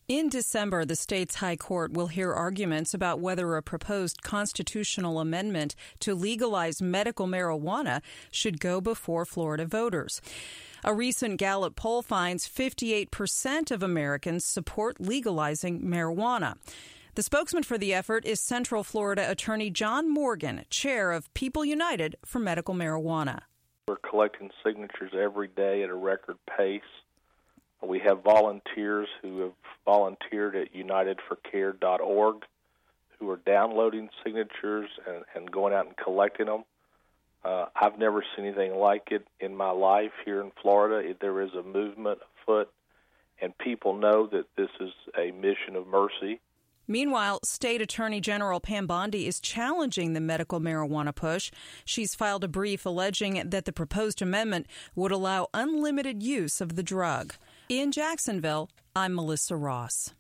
In December, the state's high court will hear arguments about whether a proposed constitutional amendment to legalize medical marijuana should go before Florida voters. A recent Gallup poll finds 58% of Americans support legalizing marijuana. The spokesman for the effort is Central Florida Attorney John Morgan, chair of People United for Medical Marijuana. We're collecting signatures every day at a record pace. We have volunteers who have volunteered at unitedforcare.org who are downloading signatures and going out and collecting them. I've never seen anything like it in my life here in Florida. There is a movement afoot, and people know that this is a mission of mercy. Meanwhile, State Attorney General Pam Bondi is challenging the medical marijuana push. She's filed a brief alleging that the proposed amendment would allow unlimited use of the drug. In Jacksonville, I'm Melissa Ross.